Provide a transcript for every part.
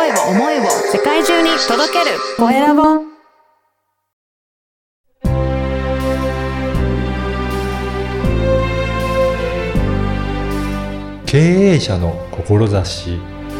声を、思いを世界中に届けるコエラボ。 経営者の志。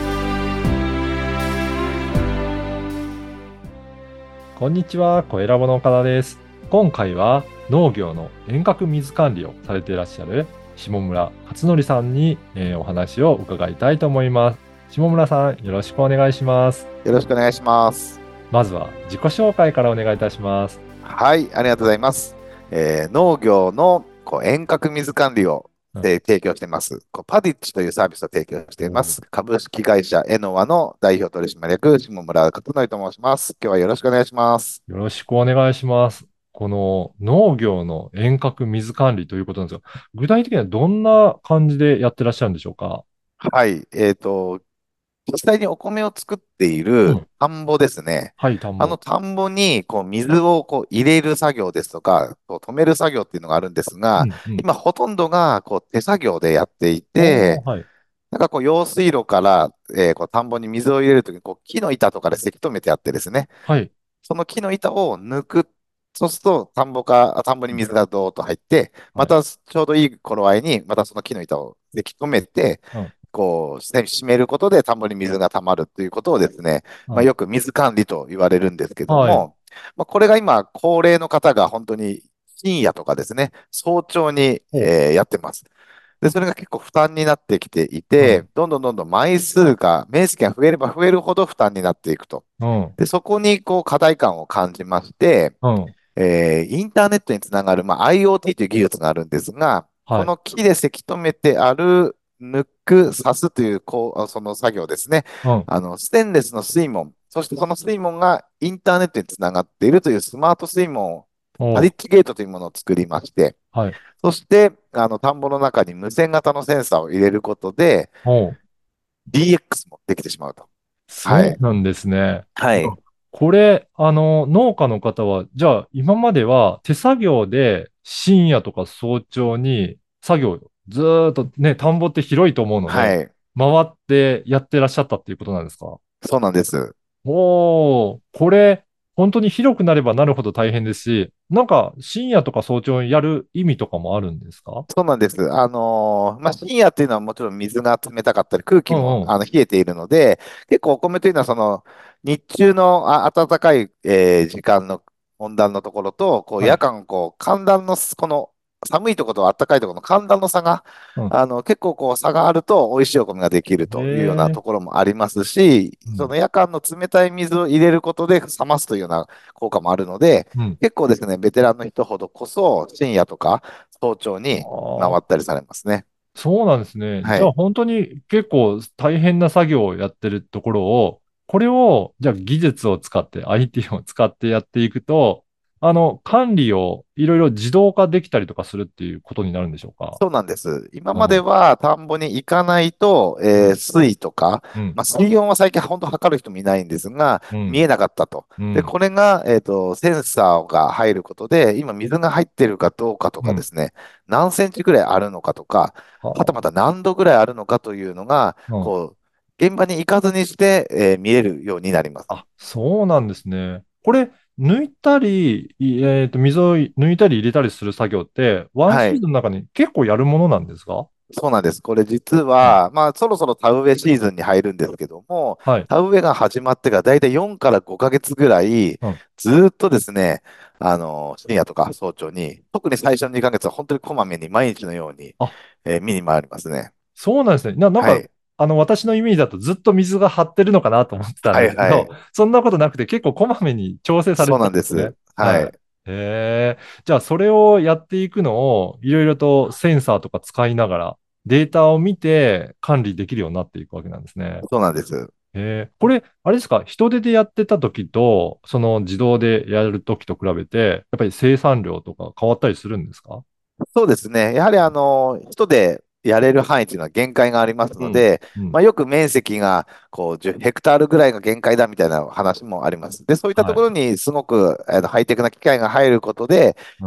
こんにちは、コエラボの岡田です。今回は農業の遠隔水管理をされていらっしゃる下村勝則さんに、お話を伺いたいと思います。下村さん、よろしくお願いします。 よろしくお願いします。 まずは自己紹介からお願いいたします。 はい、ありがとうございます。農業の遠隔水管理を提供しています。パディッチというサービスを提供しています。株式会社エノワの代表取締役、下村勝則と申します。今日はよろしくお願いします。 よろしくお願いします。この農業の遠隔水管理ということなんですが、具体的にはどんな感じでやってらっしゃるんでしょうか？ はい、実際にお米を作っている田んぼですね。 はい、田んぼ。 田んぼに水を入れる作業ですとか、止める作業っていうのがあるんですが、今ほとんどが手作業でやっていて、 はい、 なんか用水路から、田んぼに水を入れるときに木の板とかでせき止めてあってですね、 はい、 その木の板を抜く。そうすると田んぼに水がどーっと入って、 はい、 またちょうどいい頃合いに、またその木の板をせき止めて、締めることで田んぼに水が溜まるということをですね、よく水管理と言われるんですけどはい、 も、これが今、高齢の方が本当に深夜とかですね、早朝に、やってます。で、それが結構負担になってきていて、どんどんどんどん面積が増えれば増えるほど負担になっていくと。で、そこに課題感を感じまして、インターネットにつながる、IoT という技術があるんですが、この木でせき止めてある抜く、刺すという、その作業ですね。ステンレスの水門、そしてその水門がインターネットにつながっているというスマート水門、パディッチゲートというものを作りまして、そして、田んぼの中に無線型のセンサーを入れることで、DX もできてしまうと。 そうなんですね。 はい。 これ、農家の方は、じゃあ、今までは手作業で深夜とか早朝に作業、ずーっとね、田んぼって広いと思うので、 はい。 回ってやってらっしゃったっていうことなんですか？ そうなんです。 おー、これ、本当に広くなればなるほど大変ですし、なんか深夜とか早朝にやる意味とかもあるんですか？ そうなんです。深夜っていうのはもちろん水が冷たかったり、空気も冷えているので、結構お米というのは日中の暖かい、時間の温暖のところと、夜間、寒暖の、寒いところと暖かいところの寒暖の差が、結構差があると美味しいお米ができるというようなところもありますし、その夜間の冷たい水を入れることで冷ますというような効果もあるので、結構ですね、ベテランの人ほどこそ深夜とか早朝に回ったりされますね。 そうなんですね。 はい。 じゃあ本当に結構大変な作業をやってるところを、これを、じゃあ技術を使って、IT を使ってやっていくと、管理をいろいろ自動化できたりとかするっていうことになるんでしょうか？ そうなんです。今までは田んぼに行かないと、水位とか、水温は最近本当測る人もいないんですが、見えなかったと。で、これが、センサーが入ることで、今水が入ってるかどうかとかですね、何センチぐらいあるのかとか、はたまた何度ぐらいあるのかというのが、現場に行かずにして、見えるようになります。 あ、そうなんですね。これ、抜いたり、水を抜いたり入れたりする作業って、ワンはい。 シーズンの中に結構やるものなんですか？ そうなんです。これ実は、そろそろ田植えシーズンに入るんですけども、 はい。 田植えが始まってからだいたい4から5ヶ月ぐらい、 うん。 ずーっとですね、深夜とか早朝に、特に最初の2ヶ月は本当にこまめに毎日のように、 あ、 見に回りますね。 そうなんですね。なんか、 はい。 私のイメージだとずっと水が張ってるのかなと思ってたんはい、 ですけど、 はい。 そんなことなくて結構こまめに調整されそうてたんですね。 なんです。はい。 はい。へえ。じゃあ、それをやっていくのを、いろいろとセンサーとか使いながら、データを見て管理できるようになっていくわけなんですね。 そうなんです。 これ、あれですか、人手でやってた時と、その自動でやる時と比べて、やっぱり生産量とか変わったりするんですか？ そうですね。やはり人でやれる範囲というのは限界がありますうん。 ので、 うん。 よく面積が10ヘクタールぐらいが限界だみたいな話もあります。で、そういったとはい。 ころにすごくハイテクな機械が入ることで、 うん。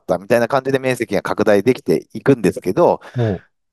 いやいや20ヘクタールまでできるようになったみたいな感じで面積が拡大できていくんですけど、 もう、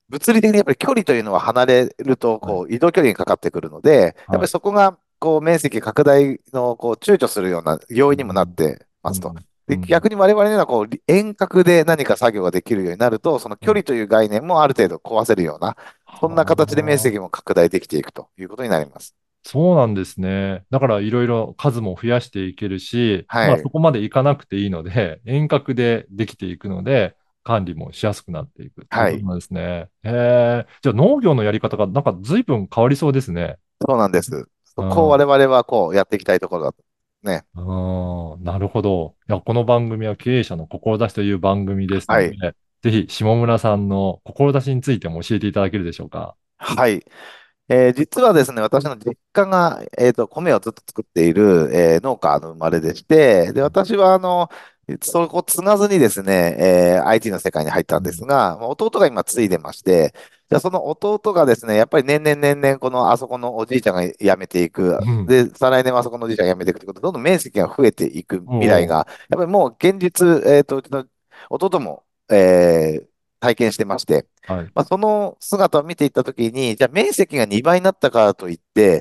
物理的にやっぱり距離というのは離れると、 はい。 こう、移動距離にかかってくるので、やっぱりはい。 そこが、こう、面積拡大の、こう、躊躇するような要因にもなっうん。 てますと。 うん。うで、 ん。 逆に我々には、こう、遠隔で何か作業ができるようになると、そのうん。 距離という概念もある程度壊せるような、そんな形で面はあ。 積も拡大できていくということになります。 そうなんですね。だからいろいろ数も増やしていけるし、まあそはい。 こまでいかなくていいので、遠隔でできていくので、管理もしやすくなっていくっていうはい。 ことなんですね。じゃあ農業のやり方がなんか随分変わりそうですね。 そうなんです。そこを我うん。 々はこうやっていきたいところだと。ね。 なるほど。いや、この番組は経営者の志という番組ですはい。 ので、ぜひ下村さんの志についても教えていただけるでしょうか。 はい。実はですね、私の実家が、米をずっと作っている、農家の生まれでして、で、私は、そこを継がずにですね、IT の世界に入ったんですうん。 が、まあ弟が今継いでまして、じゃあその弟がですね、やっぱり年々年々、このあそこのおじいちゃんが辞めていく、 うん。 で、再来年はあそこのおじいちゃんが辞めていくということで、どんどん面積が増えていく未来おー。 が、やっぱりもう現実、うちの弟も、体験してまして、 はい。 まあ、その姿を見ていったときに、じゃあ面積が2倍になったからといって、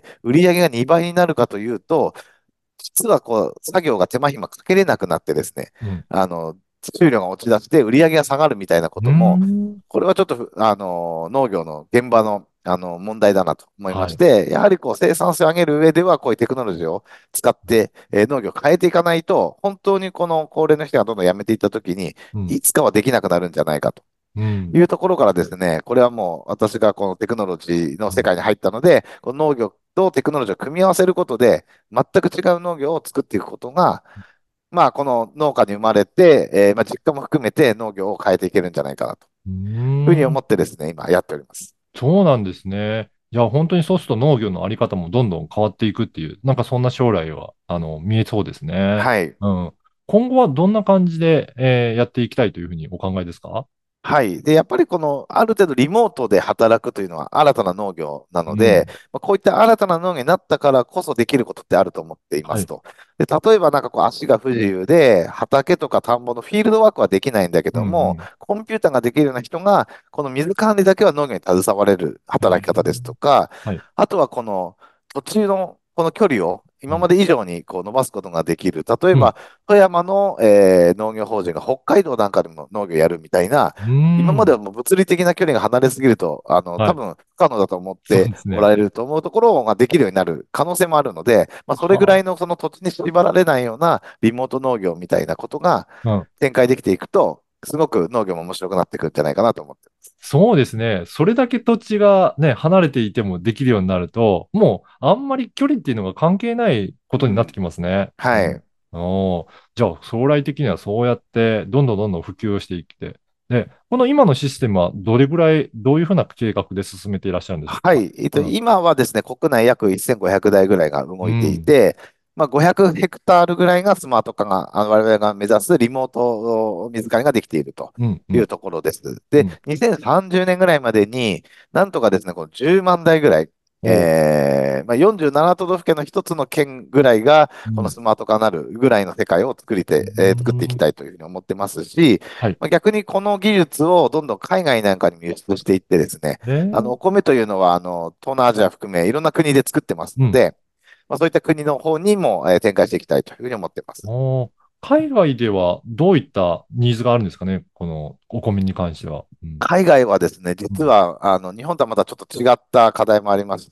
売り上げが2倍になるかというと、実はこう、作業が手間暇かけれなくなってですね、 うん。 収量が落ち出して売り上げが下がるみたいなこうーとも、 ん。 これはちょっと、農業の現場の、問題だなと思いまはい。 して、やはりこう、生産性を上げる上では、こういうテクノロジーを使って、農業を変えていかないと、本当にこの高齢の人がどんどん辞めていったときに、 うん。 いつかはできなくなるんじゃないかと。 うん。 いうところからですね、これはもう私がこのテクノロジーのうん。 世界に入ったので、この農業とテクノロジーを組み合わせることで、全く違う農業を作っていくことが、まあ、この農家に生まれて、まあ、実家も含めて農業を変えていけるんじゃないかなとうーいうふうに思ん。 ってですね、今やっております。 そうなんですね。いや、本当にそうすると農業のあり方もどんどん変わっていくっていう、なんかそんな将来は、見えそうですね。 はい。 うん。今後はどんな感じで、やっていきたいというふうにお考えですか？ はい。で、やっぱりこの、ある程度リモートで働くというのは新たな農業なので、 うん。 まあ、こういった新たな農業になったからこそできることってあると思っていまはい。 すと。で、例えばなんかこう足が不自由で、畑とか田んぼのフィールドワークはできないんだけうん。うども、 ん。 コンピューターができるような人が、この水管理だけは農業に携われるう働き方ですとん。 か、 はい。 あとはこの土地のこの距離をうん。 今まで以上にこう伸ばすことができる。例えうん。 ば、富山の、農業法人が北海道なんかでも農業やるみたいな、 うーん。 今まではもう物理的な距離が離れすぎると、 はい。 多分不可能だと思ってそうですね。 おられると思うところができるようになる可能性もあるので、まあ、それぐらいはのその土地に縛られないようなリモート農業みたいなことがあ。うん。 展開できていくと、すごく農業も面白くなってくるんじゃないかなと思ってます。 そうですね。それだけ土地がね、離れていてもできるようになると、もうあんまり距離っていうのが関係ないことになってうん。 きますね。うん。 はい。 じゃあ将来的にはそうやってどんどんどんどん普及をしていって、で、この今のシステムはどれぐらい、どういうふうな計画で進めていらっしゃるんでしょうか？ はい。今はですね、国内約1500台ぐらいが動いていうん。 て、まあ、500ヘクタールぐらいがスマート化が、我々が目指すリモート水管理ができているとうん。うん。 いうところです。で、 うん。 2030年ぐらいまでに、なんとかですね、この10万台ぐらい、 おう。 まあ、47都道府県の一つの県ぐらいが、 うん。 このスマート化になるぐらいの世界をう作っていきん。 たいというふうに思ってますし、 はい。 まあ、逆にこの技術をどんどん海外なんかにも輸出していってですね、お米というのは、東南アジア含め、いろんな国で作ってますうん。 ので、まあ、そういった国の方にも、展開していきたいというふうに思っています。 おー。海外ではどういったニーズがあるんですかね、このお米に関しては。うん。 海外はですね、 うん。 実は、日本とはまたちょっと違った課題もありまして、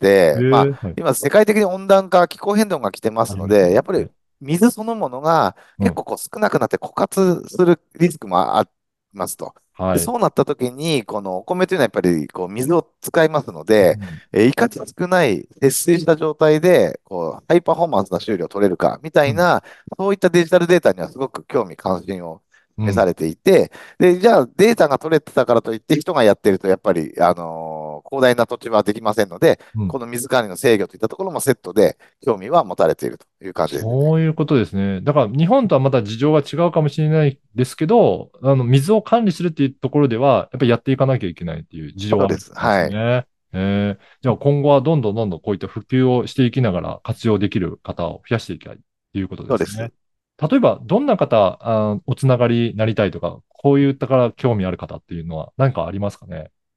まあ、 はい。 今、世界的に温暖化、気候変動が来てますありますね。 ので、やっぱりはい。 水そのものがうん。 結構こう少なくなって枯渇するリスクもありますと。で、 はい。 そうなった時に、このお米というのはやっぱりこう水を使いますので、 うん。 いかに少ない節水した状態で、こう、ハイパフォーマンスな収量を取れるか、みたうん。 いな、そういったデジタルデータにはすごく興味関心をうん。 示されていて、で、じゃあデータが取れてたからといって人がやってると、やっぱり、広大な土地はできませんので、 うん。 この水管理の制御といったところもセットで興味は持たれているという感じですね。 そういうことですね。だから日本とはまた事情が違うかもしれないですけど、水を管理するっていうところでは、やっぱりやっていかなきゃいけないっていう事情はあるんでそうです。はい。 すね。じゃあ今後はどんどんどんどんこういった普及をしていきながら活用できる方を増やしていきたいということですね。 そうです。 例えば、どんな方、おつながりになりたいとか、こういったから興味ある方っていうのは何かありますかね？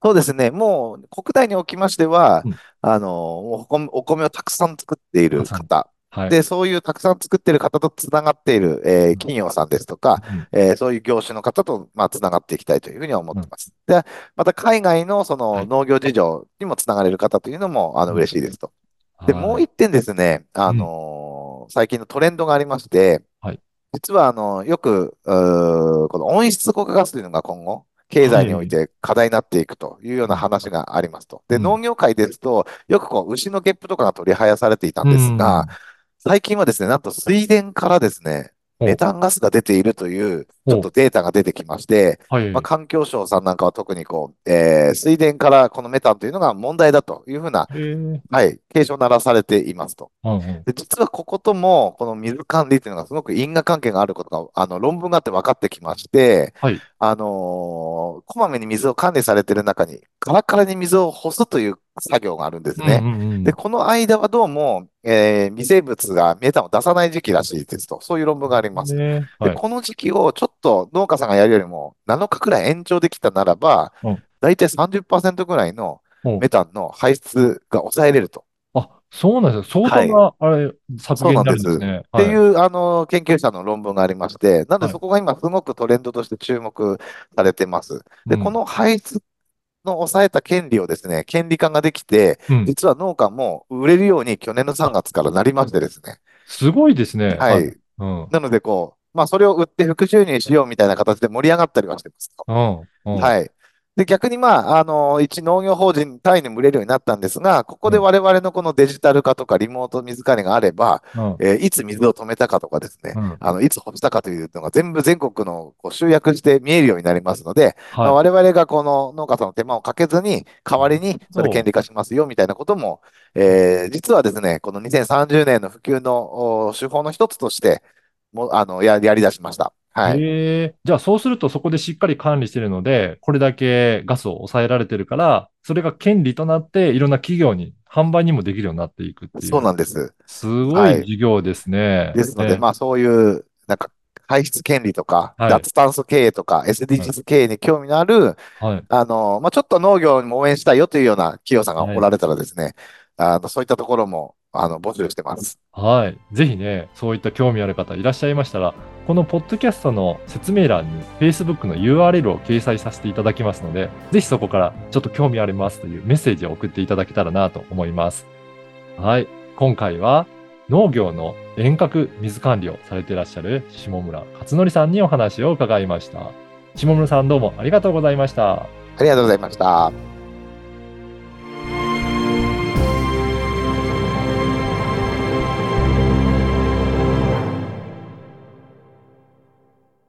そうですね。もう国内におきましては、 うん。 もうお米をたくさん作っていたくさん。 る方。 はい。 で、そういうたくさん作っている方とつながっている、 うん。 企業さんですとか、 うん。 そういう業種の方と、まあ、つながっていきたいというふうには思っうん。 てます。で、また海外のそのはい。 農業事情にもつながれる方というのも、 うん。 嬉しいですと。で、もはい。 う一点ですね、 うん。 最近のトレンドがありまして、 はい。 実は、よく、この温室効果ガスというのが今後、経済においはい。 て課題になっていくというよううん。 な話がありますと。で、 うん。 農業界ですと、よくこう、牛のゲップとかが取り生やされていたんうですが、 ん。 最近はですね、なんと水田からですね、メほう。 タンガスが出ているという、ちょっほう。 とデータが出てきまして、まあ、 はい。 環境省さんなんかは特にこう、水田からこのメタンというのが問題だというふうな、 へえ。 はい、警鐘を鳴らされていますと。 うん。うん。 で、実はこことも、この水管理というのがすごく因果関係があることが、論文があって分かってきまして、 はい。 こまめに水を管理されている中に、カラカラに水を干すという作業があるんですうん。うね。で、 ん。うん。 この間はどうも、微生物がメタンを出さない時期らしいですと、そういう論文があります。 ね。 で、 はい。 この時期をちょっと農家さんがやるよりも7日くらい延長できたならば、 うん。 だいたい30%ぐらいのほう。 メタンの排出が抑えれると。 あ、そうなんですよ。相当はい。 な、あれ、削減になそうなんです。っるんですね。はい。 ていう、研究者の論文がありまして、なのではい。 そこが今すごくトレンドとして注目されてます。で、こうん。 の排出の抑えた権利をですね、権利化ができて、 うん。 実は農家も売れるように去年の3 あ、 月からなりましてですね。 すごいですね。はい。 はい。 うん。 なので、こう、まあ、それを売って副収入しようみたいな形で盛り上がったりはしてますと。 うん。うん。 はい。で、逆に一農業法人単位でも売れるようになったんですが、ここうん。 で我々のこのデジタル化とかリモート水管理があれば、 うん。 いつ水を止めたかとかですね、 うん。 いつ干したかというのが全部全国のこう集約して見えるようになりますので、まあ、 はい。 我々がこの農家さんの手間をかけずに、代わりにそれ権そ利化しますよみたいなことも、実はですね、この2030年の普及の手法の一つとして、もう、やり出しました。 う。 はい。 じゃあそうするとそこでしっかり管理してるので、これだけガスを抑えられてるから、それが権利となっていろんな企業に販売にもできるようになっていくっていそうう、 なんです。 すごいはい。 事業ですね。 ですので、まあそういう、なんか、排出権利とか、 はい。 脱炭素経営とか、 はい。 SDGs 経営に興味のある、 はい。 まあちょっと農業にも応援したいよというような企業さんがはい。 おられたらですね、そういったところも、募集してます。 はい。ぜひね、そういった興味ある方いらっしゃいましたら、このポッドキャストの説明欄に Facebook の URL を掲載させていただきますので、ぜひそこからちょっと興味ありますというメッセージを送っていただけたらなと思います。はい。今回は農業の遠隔水管理をされていらっしゃる下村勝則さんにお話を伺いました。下村さんどうもありがとうございました。 ありがとうございました。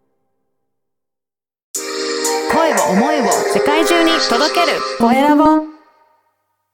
声を思いを世界中に届けるコエラボ